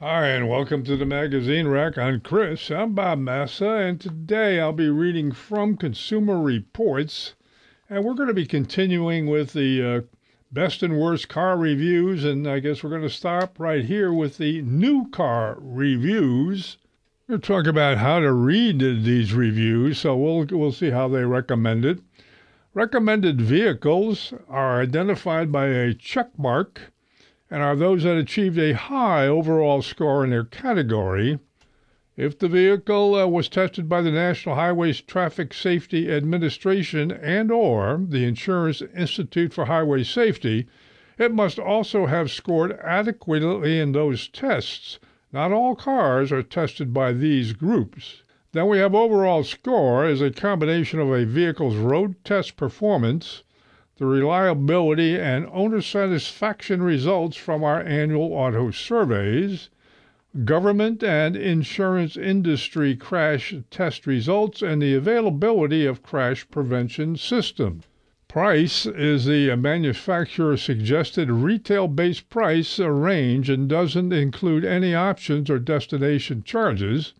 Hi, and welcome to the Magazine Rack. I'm Chris. I'm Bob Massa, and today I'll be reading from Consumer Reports. And we're going to be continuing with the best and worst car reviews. And I guess we're going to stop right here with the new car reviews. We'll talk about how to read these reviews, so we'll see how they recommend it. Recommended vehicles are identified by a check mark and are those that achieved a high overall score in their category. If the vehicle was tested by the National Highway Traffic Safety Administration and/or the Insurance Institute for Highway Safety, it must also have scored adequately in those tests. Not all cars are tested by these groups. Then we have overall score as a combination of a vehicle's road test performance, the reliability and owner satisfaction results from our annual auto surveys, government and insurance industry crash test results, and the availability of crash prevention systems. Price is the manufacturer suggested retail-based price range and doesn't include any options or destination charges.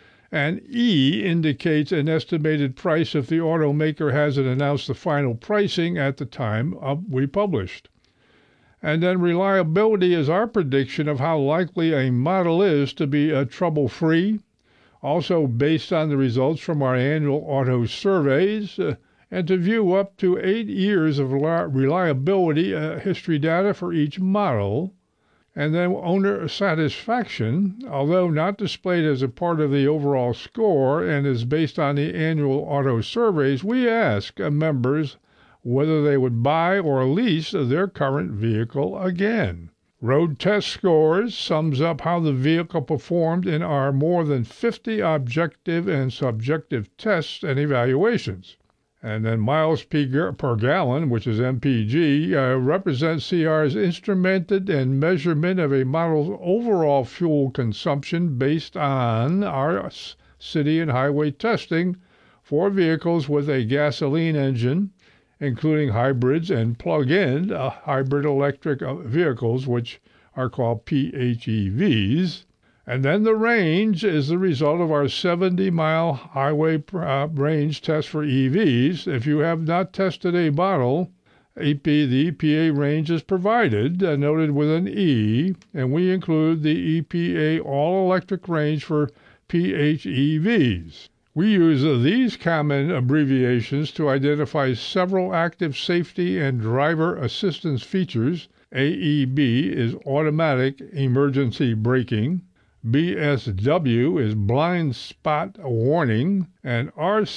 And E indicates an estimated price if the automaker hasn't announced the final pricing at the time we published. And then reliability is our prediction of how likely a model is to be trouble-free, also based on the results from our annual auto surveys, and to view up to 8 years of reliability history data for each model. And then owner satisfaction, although not displayed as a part of the overall score and is based on the annual auto surveys, we ask members whether they would buy or lease their current vehicle again. Road test scores sums up how the vehicle performed in our more than 50 objective and subjective tests and evaluations. And then miles per gallon, which is MPG, represents CR's instrumented and measurement of a model's overall fuel consumption based on our city and highway testing for vehicles with a gasoline engine, including hybrids and plug-in hybrid electric vehicles, which are called PHEVs. And then the range is the result of our 70-mile highway range test for EVs. If you have not tested a model, the EPA range is provided, noted with an E, and we include the EPA all-electric range for PHEVs. We use these common abbreviations to identify several active safety and driver assistance features. AEB is automatic emergency braking. BSW is blind spot warning, and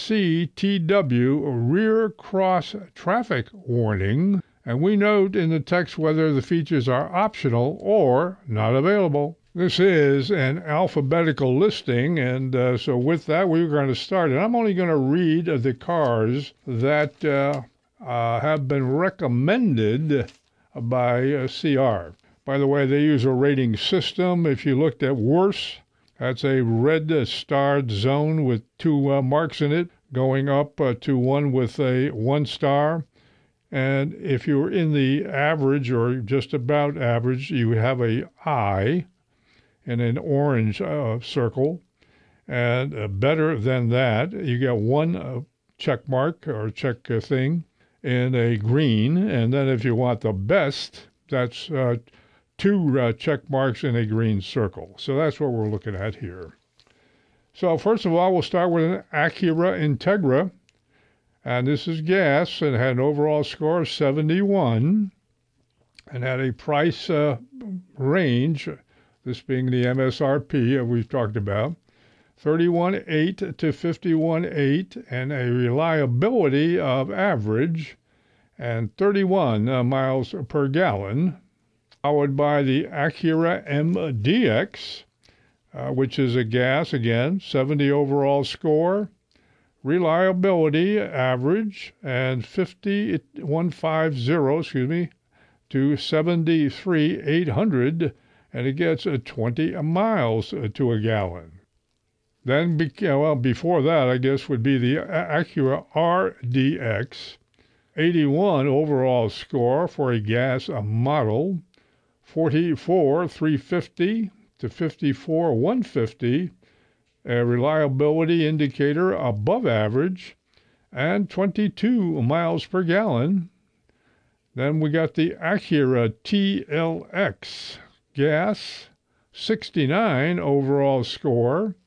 RCTW rear cross traffic warning, and we note in the text whether the features are optional or not available. This is an alphabetical listing, and so with that we're going to start. And I'm only going to read the cars that have been recommended by CR. By the way, they use a rating system. If you looked at worse, that's a red starred zone with 2 marks in it, going up to one with a 1 star. And if you're in the average or just about average, you have a I in an orange circle. And better than that, you get 1 check mark or check thing in a green. And then if you want the best, that's 2 check marks in a green circle. So that's what we're looking at here. So first of all, we'll start with an Acura Integra. And this is gas and had an overall score of 71 and had a price range, this being the MSRP we've talked about, 31.8 to 51.8, and a reliability of average and 31 miles per gallon. Followed by the Acura MDX, which is a gas, again, 70 overall score, reliability average, and 150, to 73,800, and it gets 20 miles to a gallon. Then, before that, I guess, would be the Acura RDX, 81 overall score for a gas model, 44,350 to 54,150, a reliability indicator above average, and 22 miles per gallon. Then we got the Acura TLX gas, 69 overall score,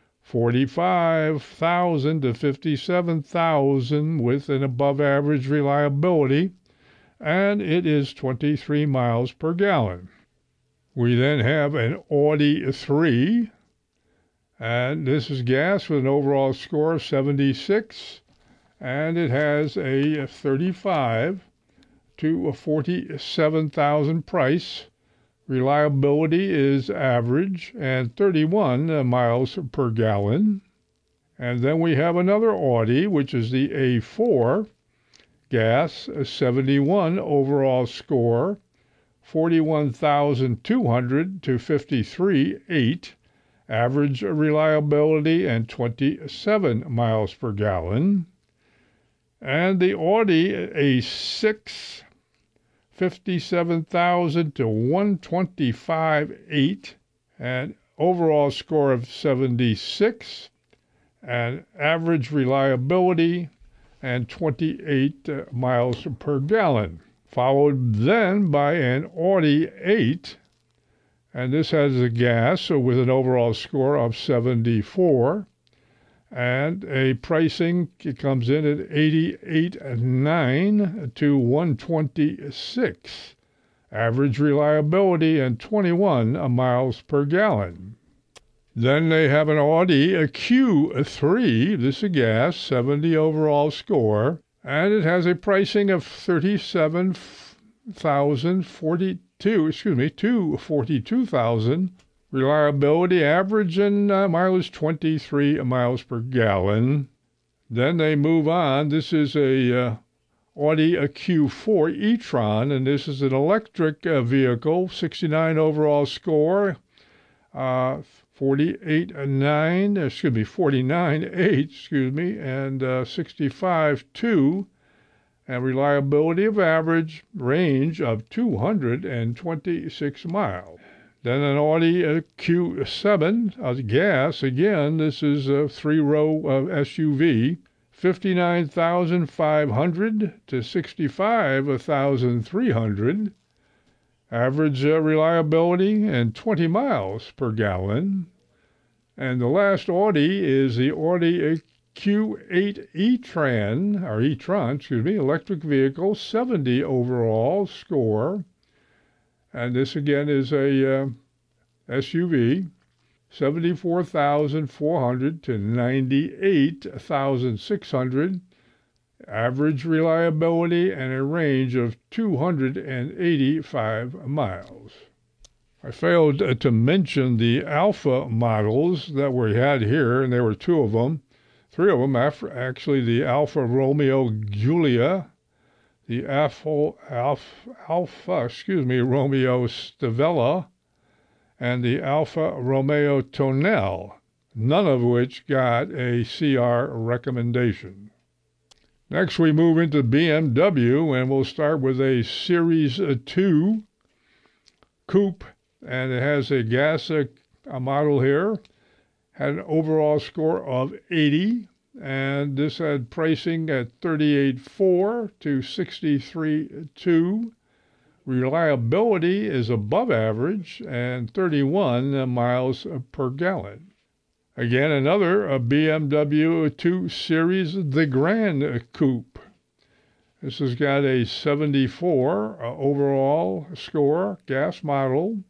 45,000 to 57,000 with an above average reliability, and it is 23 miles per gallon. We then have an Audi 3, and this is gas with an overall score of 76, and it has a 35 to 47,000 price. Reliability is average and 31 miles per gallon. And then we have another Audi, which is the A4, gas, 71 overall score, 41,200 to 53.8, average reliability and 27 miles per gallon. And the Audi A6, 57,000 to 125.8, and overall score of 76, and average reliability and 28 miles per gallon. Followed then by an Audi 8, and this has a gas with an overall score of 74, and a pricing, it comes in at 88.9 to 126. Average reliability and 21 miles per gallon. Then they have an Audi Q3. This is a gas, 70 overall score, and it has a pricing of 37,042, to 42,000. Reliability average and mileage 23 miles per gallon. Then they move on. This is a Audi Q4 e-tron, and this is an electric vehicle, 69 overall score, 49.8, and 65.2, and reliability of average range of 226 miles. Then an Audi Q7, gas, again, this is a three-row SUV, 59,500 to 65,300, average reliability and 20 miles per gallon. And the last Audi is the Audi Q8 e-tron, electric vehicle, 70 overall score. And this again is a SUV, 74,400 to 98,600, average reliability and a range of 285 miles. I failed to mention the Alfa models that we had here, and there were three of them, actually the Alfa Romeo Giulia, the Romeo Stavella, and the Alfa Romeo Tonel, none of which got a CR recommendation. Next, we move into BMW, and we'll start with a Series 2 coupe, and it has a gas model here, had an overall score of 80, and this had pricing at 38.4 to 63.2. Reliability is above average and 31 miles per gallon. Again, another BMW 2 Series, the Grand Coupe. This has got a 74 overall score, gas model,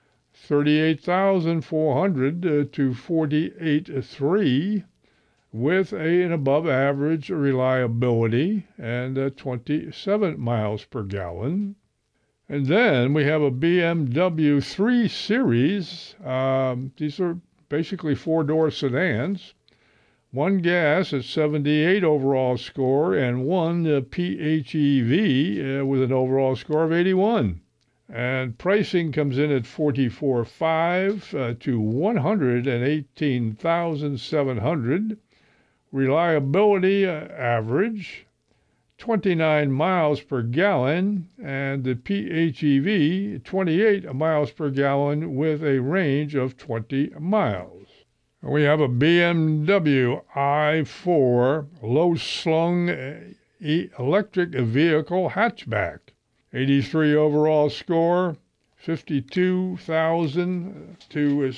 38,400 to 48.3, with an above average reliability and 27 miles per gallon. And then we have a BMW 3 Series. These are basically four-door sedans. One gas at 78 overall score and one PHEV with an overall score of 81. And pricing comes in at 44.5 to 118,700. Reliability average, 29 miles per gallon, and the PHEV 28 miles per gallon with a range of 20 miles. We have a BMW i4 low-slung electric vehicle hatchback. 83 overall score, 52,000 to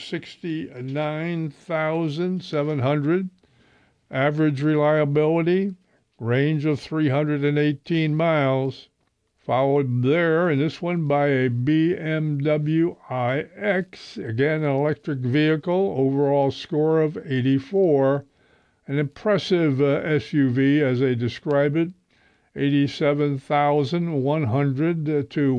69,700. Average reliability, range of 318 miles. Followed there in this one by a BMW iX, again an electric vehicle, overall score of 84. An impressive SUV as they describe it, 87,100 to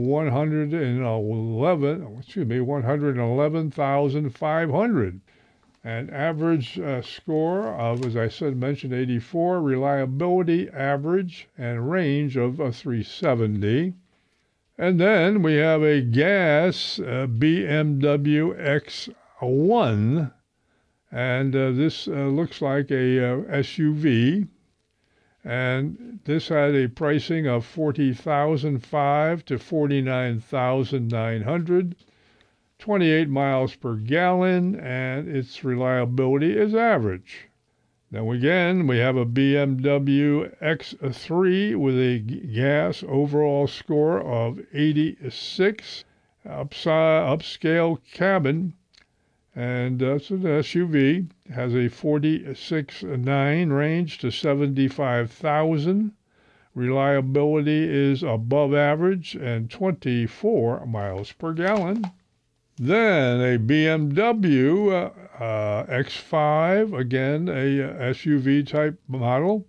111,500. An average score of, as I mentioned, 84, reliability average and range of 370. And then we have a gas BMW X1, and this looks like a SUV. And this had a pricing of $40,005 to $49,900. 28 miles per gallon, and its reliability is average. Now again, we have a BMW X3 with a gas overall score of 86, upscale cabin, and it's an SUV, has a 46.9 range to 75,000. Reliability is above average and 24 miles per gallon. Then a BMW X5, again a SUV type model,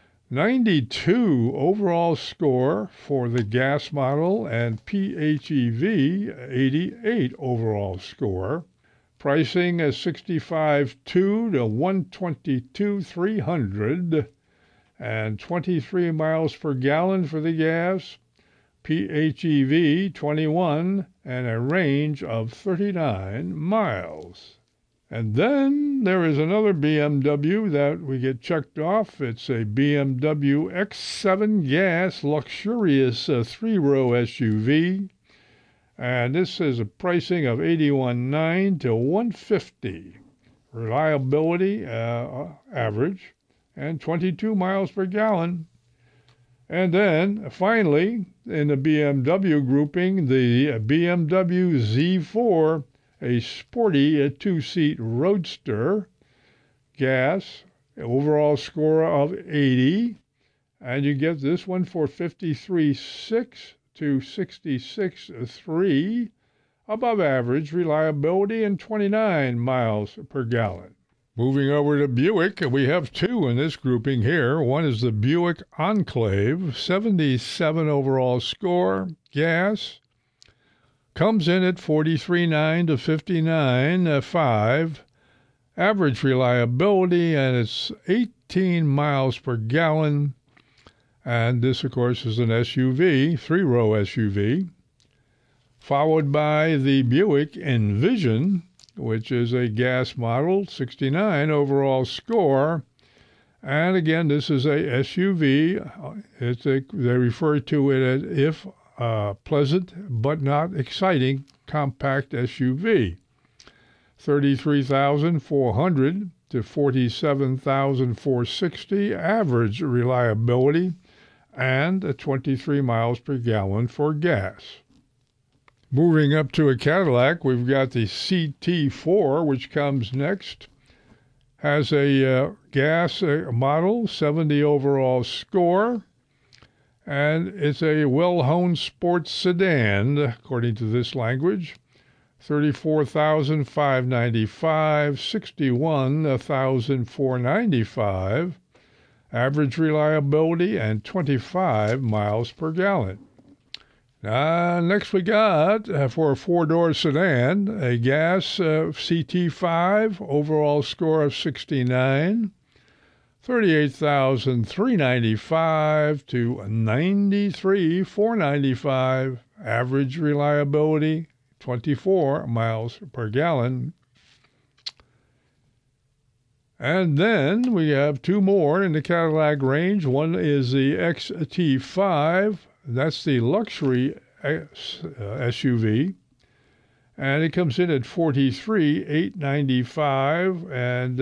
92 overall score for the gas model, and PHEV 88 overall score. Pricing is $65,200 to $122,300, and 23 miles per gallon for the gas. PHEV 21, and a range of 39 miles. And then there is another BMW that we get checked off. It's a BMW X7 gas luxurious three-row SUV. And this is a pricing of $81,900 to $150,000. Reliability average and 22 miles per gallon. And then, finally, in the BMW grouping, the BMW Z4, a sporty two-seat roadster, gas, overall score of 80, and you get this one for $53,600 to $66,300, above average reliability and 29 miles per gallon. Moving over to Buick, we have two in this grouping here. One is the Buick Enclave, 77 overall score, gas. Comes in at $43,900 to $59,500. Average reliability, and it's 18 miles per gallon. And this, of course, is an SUV, three-row SUV. Followed by the Buick Envision, which is a gas model, 69 overall score. And again, this is a SUV. They refer to it as if pleasant but not exciting compact SUV. 33,400 to 47,460 average reliability, and 23 miles per gallon for gas. Moving up to a Cadillac, we've got the CT4, which comes next. Has a gas model, 70 overall score, and it's a well-honed sports sedan, according to this language. 34,595, 61,495, average reliability, and 25 miles per gallon. Next we got, for a four-door sedan, a gas CT5, overall score of 69, 38,395 to 93,495, average reliability, 24 miles per gallon. And then we have two more in the Cadillac range. One is the XT5. That's the luxury SUV. And it comes in at $43,895, and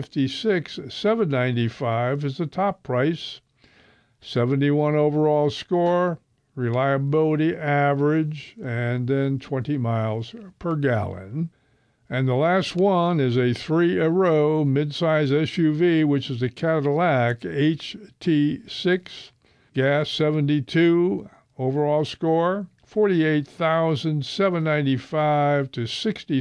$56,795 is the top price. 71 overall score, reliability average, and then 20 miles per gallon. And the last one is a three-row midsize SUV, which is the Cadillac HT6, gas 72 overall score, 48,795 to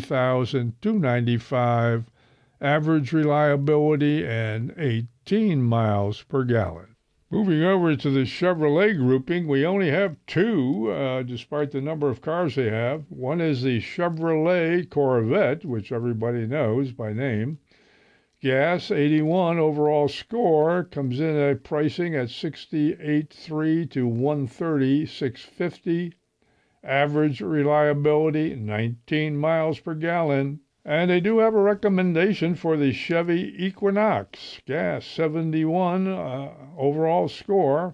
60,295, average reliability, and 18 miles per gallon. Moving over to the Chevrolet grouping, we only have two, despite the number of cars they have. One is the Chevrolet Corvette, which everybody knows by name. Gas, 81 overall score, comes in at pricing at $68,300 to $130,650. Average reliability, 19 miles per gallon. And they do have a recommendation for the Chevy Equinox. Gas, 71 overall score,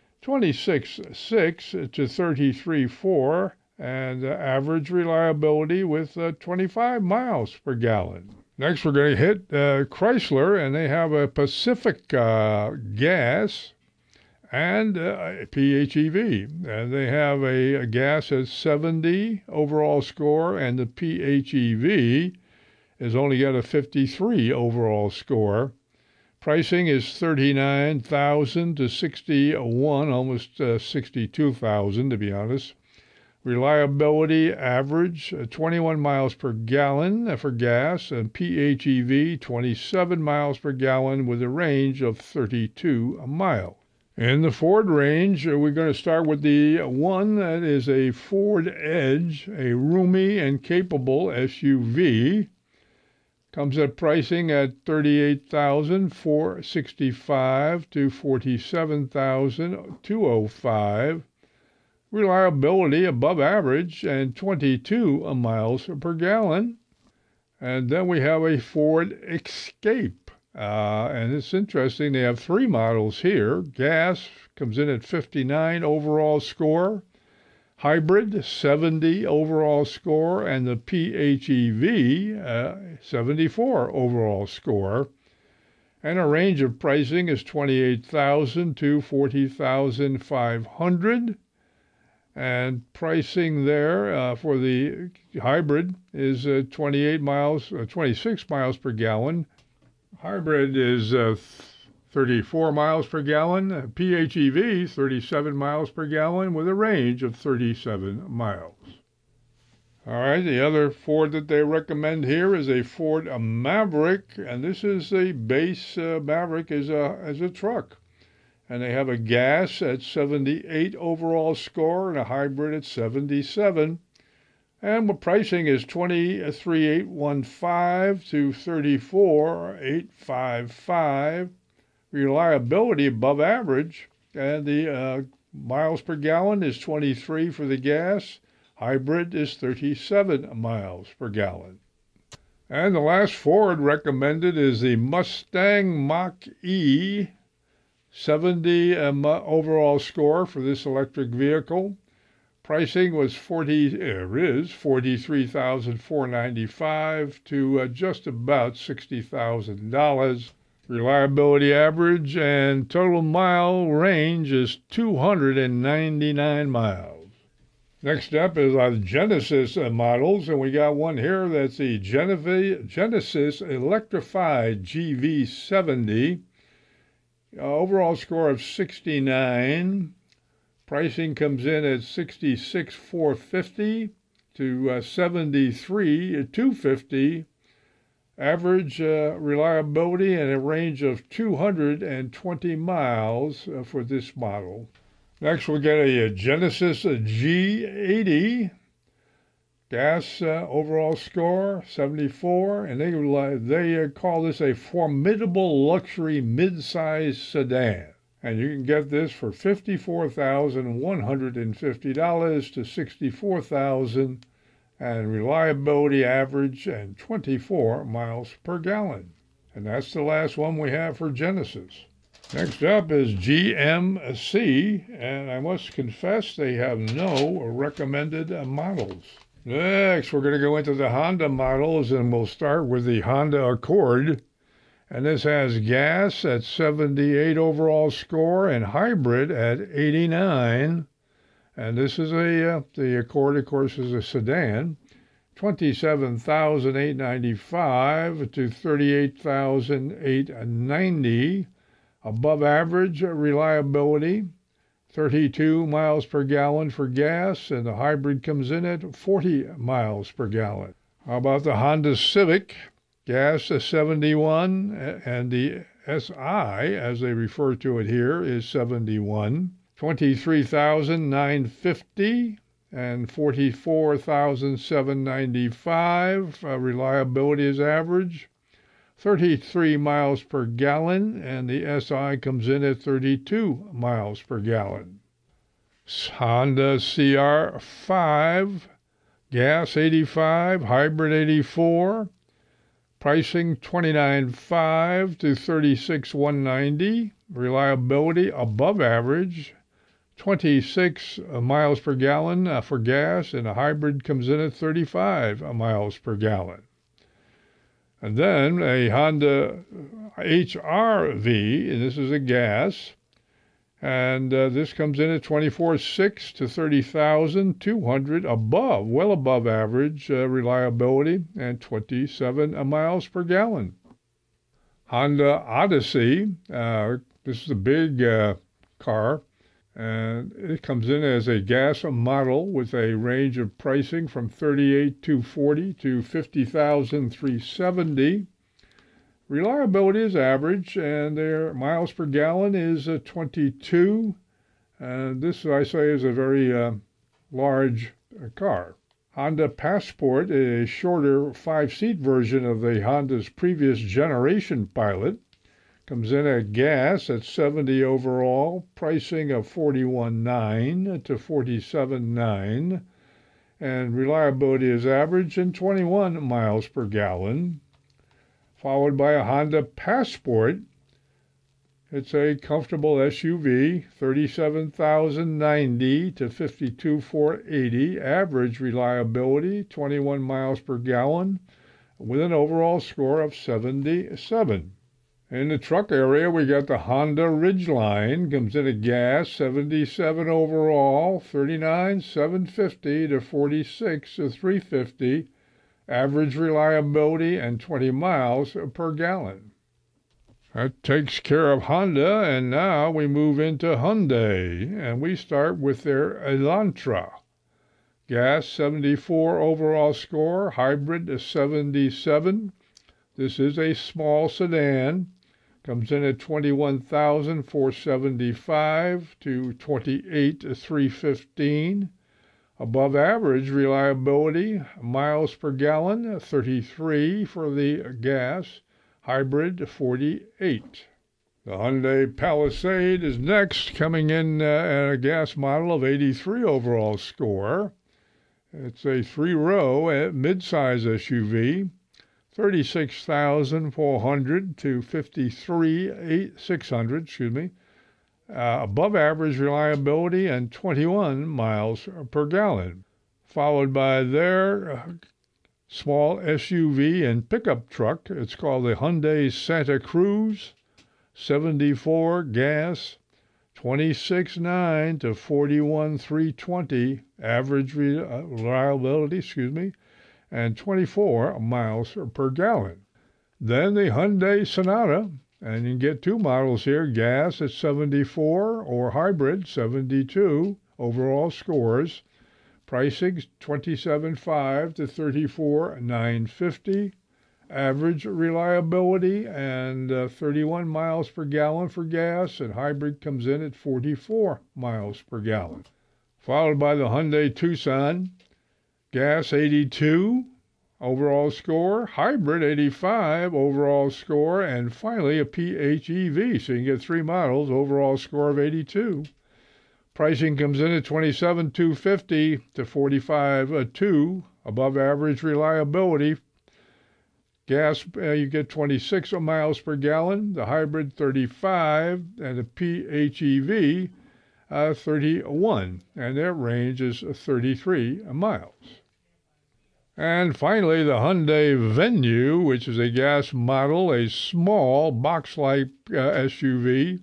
26.6 to 33.4, and average reliability with 25 miles per gallon. Next, we're going to hit Chrysler, and they have a Pacific gas and PHEV. And they have a gas at 70 overall score, and the PHEV has only got a 53 overall score. Pricing is $39,000 to $61,000, almost $62,000 to be honest. Reliability average, 21 miles per gallon for gas, and PHEV 27 miles per gallon with a range of 32 miles. In the Ford range, we're going to start with the one that is a Ford Edge, a roomy and capable SUV. Comes at pricing at $38,465 to $47,205. Reliability above average and 22 miles per gallon. And then we have a Ford Escape. And it's interesting, they have three models here. Gas comes in at 59 overall score. Hybrid, 70 overall score. And the PHEV, 74 overall score. And a range of pricing is $28,000 to $40,500. And pricing there for the hybrid is 26 miles per gallon. Hybrid is 34 miles per gallon. PHEV, 37 miles per gallon with a range of 37 miles. All right, the other Ford that they recommend here is a Ford Maverick, and this is the base Maverick is a truck. And they have a gas at 78 overall score and a hybrid at 77. And the pricing is $23,815 to $34,855. Reliability above average. And the miles per gallon is 23 for the gas. Hybrid is 37 miles per gallon. And the last Ford recommended is the Mustang Mach-E. 70 overall score for this electric vehicle. Pricing was $43,495 to just about $60,000. Reliability average and total mile range is 299 miles. Next up is our Genesis models, and we got one here that's the Genesis Electrified GV70. Overall score of 69. Pricing comes in at $66,450 to $73,250. Average reliability and a range of 220 miles for this model. Next, we'll get a Genesis G80. Gas overall score, 74, and they call this a formidable luxury mid-size sedan. And you can get this for $54,150 to $64,000, and reliability average and 24 miles per gallon. And that's the last one we have for Genesis. Next up is GMC, and I must confess they have no recommended models. Next, we're going to go into the Honda models, and we'll start with the Honda Accord. And this has gas at 78 overall score and hybrid at 89. And this is the Accord, of course, is a sedan. 27,895 to 38,890. Above average reliability, 32 miles per gallon for gas, and the hybrid comes in at 40 miles per gallon. How about the Honda Civic? Gas is 71, and the SI, as they refer to it here, is 71. 23,950 and 44,795. Reliability is average. 33 miles per gallon, and the SI comes in at 32 miles per gallon. Honda CR5, gas 85, hybrid 84, pricing 29.5 to 36,190, reliability above average, 26 miles per gallon for gas, and a hybrid comes in at 35 miles per gallon. And then a Honda HR-V, and this is a gas, and this comes in at 24.6 to 30,200, well above average reliability, and 27 miles per gallon. Honda Odyssey, this is a big car, and it comes in as a gas model with a range of pricing from 38,240 to 50,370. Reliability is average, and their miles per gallon is 22. And this, I say, is a very large car. Honda Passport, a shorter 5-seat version of the Honda's previous generation Pilot, comes in at gas at 70 overall, pricing of 41.9 to 47.9, and reliability is average and 21 miles per gallon. Followed by a Honda Passport. It's a comfortable SUV, 37,090 to 52,480, average reliability, 21 miles per gallon, with an overall score of 77. In the truck area, we got the Honda Ridgeline, comes in at gas, 77 overall, 39,750 to 46,350, average reliability, and 20 miles per gallon. That takes care of Honda, and now we move into Hyundai, and we start with their Elantra. Gas, 74 overall score, hybrid is 77. This is a small sedan. Comes in at 21,475 to 28,315. Above average reliability, miles per gallon, 33 for the gas, hybrid 48. The Hyundai Palisade is next, coming in at a gas model of 83 overall score. It's a 3-row mid-size SUV. 36,400 to 53,600, above average reliability and 21 miles per gallon. Followed by their small SUV and pickup truck. It's called the Hyundai Santa Cruz, 74 gas, 26.9 to 41,320, average reliability, and 24 miles per gallon. Then the Hyundai Sonata, and you can get two models here, gas at 74 or hybrid 72 overall scores. Pricing 27.5 to 34,950. Average reliability and 31 miles per gallon for gas, and hybrid comes in at 44 miles per gallon. Followed by the Hyundai Tucson, gas 82 overall score, hybrid 85 overall score, and finally a PHEV. So you can get three models, overall score of 82. Pricing comes in at 27,250 to 45,200, above average reliability, Gas, you get 26 miles per gallon, the hybrid 35, and the PHEV 31, and their range is 33 miles. And finally, the Hyundai Venue, which is a gas model, a small box-like SUV,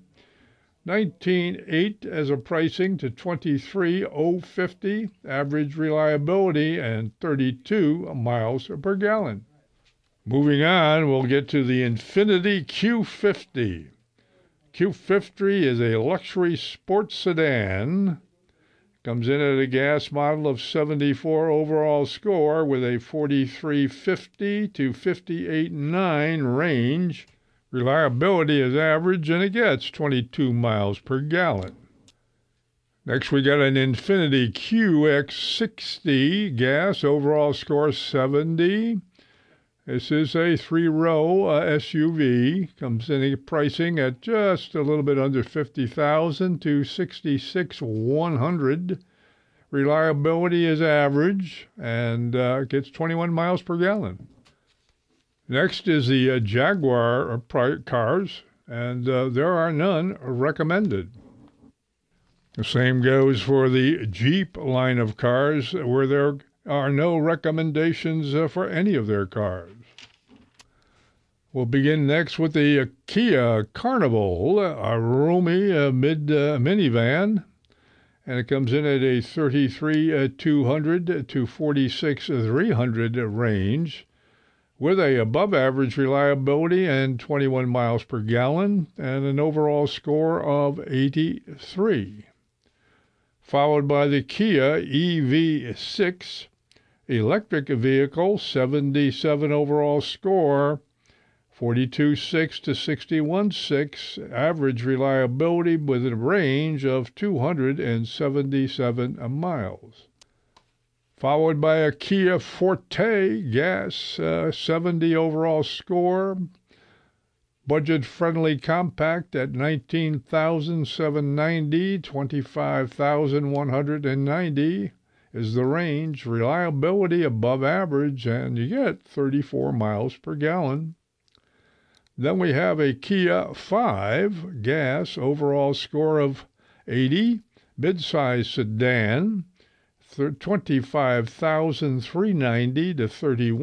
19.8 as a pricing to 23,050, average reliability, and 32 miles per gallon. Moving on, we'll get to the Infiniti Q50. Q50 is a luxury sports sedan. Comes in at a gas model of 74 overall score with a 4350 to 58.9 range. Reliability is average, and it gets 22 miles per gallon. Next, we got an Infiniti QX60 gas, overall score 70. This is a three-row SUV. Comes in a pricing at just a little bit under $50,000 to $66,100. Reliability is average and gets 21 miles per gallon. Next is the Jaguar cars, and there are none recommended. The same goes for the Jeep line of cars, where there are no recommendations for any of their cars. We'll begin next with the Kia Carnival, a roomy minivan, and it comes in at a 33,200 to 46,300 range, with a above-average reliability and 21 miles per gallon, and an overall score of 83. Followed by the Kia EV6, electric vehicle, 77 overall score, 42.6 to 61.6, average reliability with a range of 277 miles. Followed by a Kia Forte gas, 70 overall score, budget-friendly compact at $19,790, $25,190 is the range. Reliability above average, and you get 34 miles per gallon. Then we have a Kia 5 gas, overall score of 80, midsize sedan, $25,390 to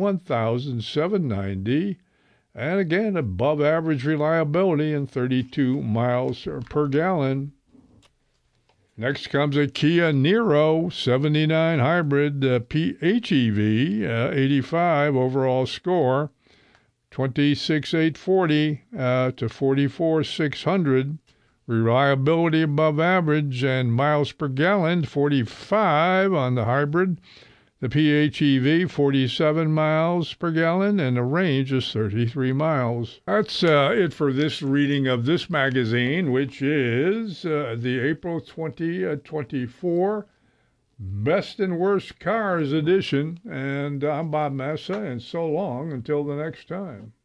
$31,790, and again, above average reliability and 32 miles per gallon. Next comes a Kia Niro 79 hybrid PHEV, 85 overall score, 26,840 to 44,600. Reliability above average, and miles per gallon 45 on the hybrid. The PHEV 47 miles per gallon, and the range is 33 miles. That's it for this reading of this magazine, which is the April 2024 Best and Worst Cars edition. And I'm Bob Massa, and so long until the next time.